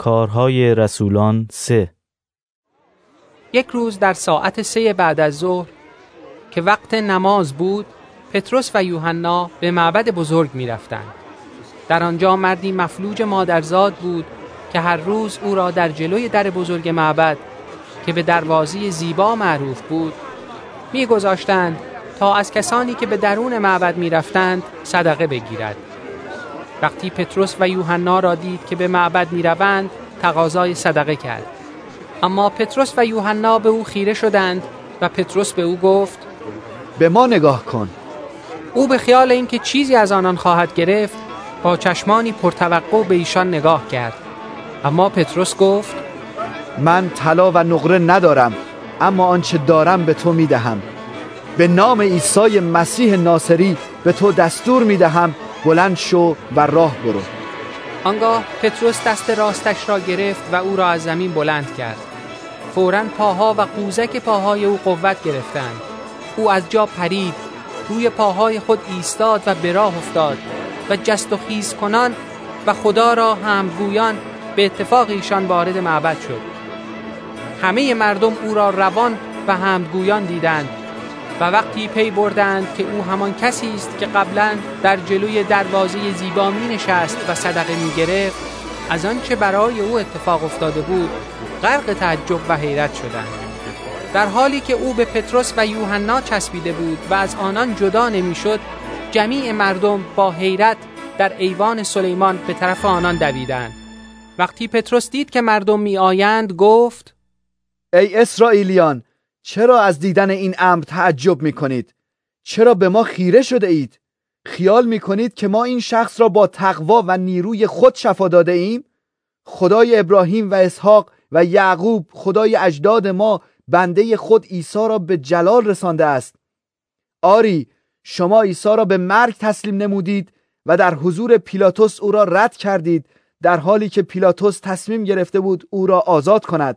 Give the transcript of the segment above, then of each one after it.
کارهای رسولان 3. یک روز در ساعت 3 بعد از ظهر که وقت نماز بود، پتروس و یوحنا به معبد بزرگ می رفتند. در آنجا مردی مفلوج مادرزاد بود که هر روز او را در جلوی در بزرگ معبد که به دروازه زیبا معروف بود می گذاشتند تا از کسانی که به درون معبد می رفتند صدقه بگیرد. وقتی پتروس و یوحنا را دید که به معبد می روند، تقاضای صدقه کرد. اما پتروس و یوحنا به او خیره شدند و پتروس به او گفت: به ما نگاه کن. او به خیال اینکه چیزی از آنان خواهد گرفت با چشمانی پرتوقع به ایشان نگاه کرد. اما پتروس گفت: من طلا و نقره ندارم، اما آنچه دارم به تو میدهم. به نام عیسی مسیح ناصری به تو دستور میدهم، بلند شو و راه برو. آنگاه پتروس دست راستش را گرفت و او را از زمین بلند کرد. فوراً پاها و قوزک پاهای او قوت گرفتند. او از جا پرید، روی پاهای خود ایستاد و به راه افتاد و جست و خیز کنان و خدا را حمد گویان به اتفاق ایشان وارد معبد شد. همه مردم او را روان و حمد گویان دیدند و وقتی پی بردند که او همان کسی است که قبلا در جلوی دروازه زیبا می نشست و صدقه می گرفت، از آنچه برای او اتفاق افتاده بود غرق تعجب و حیرت شدند. در حالی که او به پتروس و یوحنا چسبیده بود و از آنان جدا نمی شد، جمیع مردم با حیرت در ایوان سلیمان به طرف آنان دویدند. وقتی پتروس دید که مردم می آیند گفت: ای اسرائیلیان، چرا از دیدن این امر تعجب می کنید؟ چرا به ما خیره شده اید؟ خیال می کنید که ما این شخص را با تقوا و نیروی خود شفا داده ایم؟ خدای ابراهیم و اسحاق و یعقوب، خدای اجداد ما، بنده خود عیسی را به جلال رسانده است. آری، شما عیسی را به مرگ تسلیم نمودید و در حضور پیلاتوس او را رد کردید، در حالی که پیلاتوس تصمیم گرفته بود او را آزاد کند.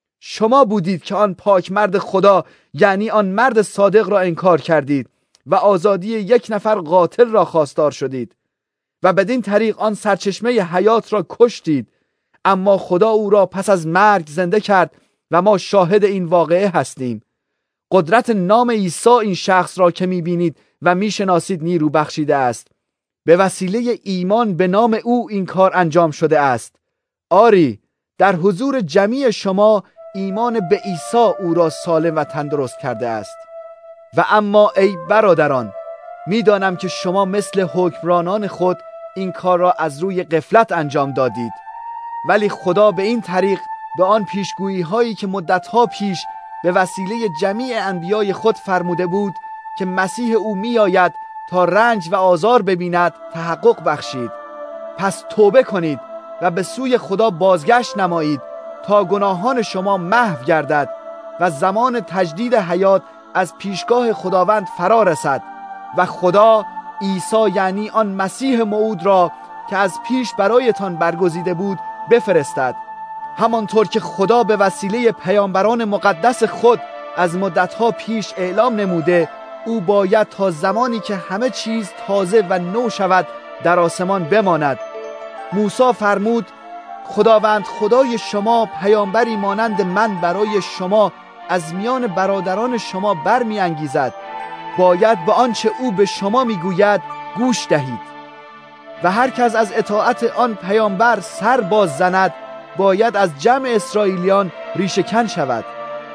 شما بودید که آن پاک مرد خدا، یعنی آن مرد صادق را انکار کردید و آزادی یک نفر قاتل را خواستار شدید و بدین طریق آن سرچشمه حیات را کشتید. اما خدا او را پس از مرگ زنده کرد و ما شاهد این واقعه هستیم. قدرت نام عیسی این شخص را که می‌بینید و می‌شناسید نیرو بخشیده است. به وسیله ایمان به نام او این کار انجام شده است. آری، در حضور جمیع شما ایمان به عیسی او را سالم و تندرست کرده است. و اما ای برادران، می‌دانم که شما مثل حکمرانان خود این کار را از روی غفلت انجام دادید، ولی خدا به این طریق به آن پیشگویی هایی که مدتها پیش به وسیله جمیع انبیای خود فرموده بود که مسیح او می آید تا رنج و آزار ببیند تحقق بخشید. پس توبه کنید و به سوی خدا بازگشت نمایید تا گناهان شما محو گردد و زمان تجدید حیات از پیشگاه خداوند فرا رسد و خدا عیسی، یعنی آن مسیح موعود را که از پیش برایتان برگزیده بود بفرستد. همانطور که خدا به وسیله پیامبران مقدس خود از مدتها پیش اعلام نموده، او باید تا زمانی که همه چیز تازه و نو شود در آسمان بماند. موسی فرمود: خداوند خدای شما پیامبری مانند من برای شما از میان برادران شما برمی انگیزد. باید به آنچه او به شما میگوید گوش دهید و هر کس از اطاعت آن پیامبر سر باز زند باید از جمع اسرائیلیان ریشه‌کن شود.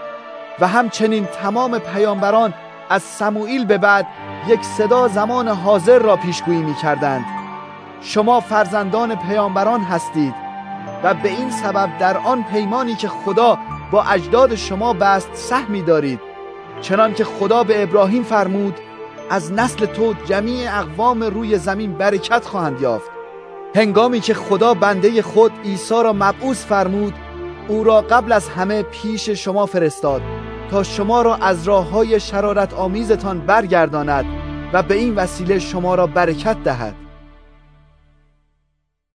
و همچنین تمام پیامبران از سموئیل به بعد یک صدا زمان حاضر را پیشگویی می‌کردند. شما فرزندان پیامبران هستید و به این سبب در آن پیمانی که خدا با اجداد شما بست سهمی دارید، چنان که خدا به ابراهیم فرمود: از نسل تو جمیع اقوام روی زمین برکت خواهند یافت. هنگامی که خدا بنده خود عیسی را مبعوث فرمود، او را قبل از همه پیش شما فرستاد تا شما را از راه‌های شرارت آمیزتان برگرداند و به این وسیله شما را برکت دهد.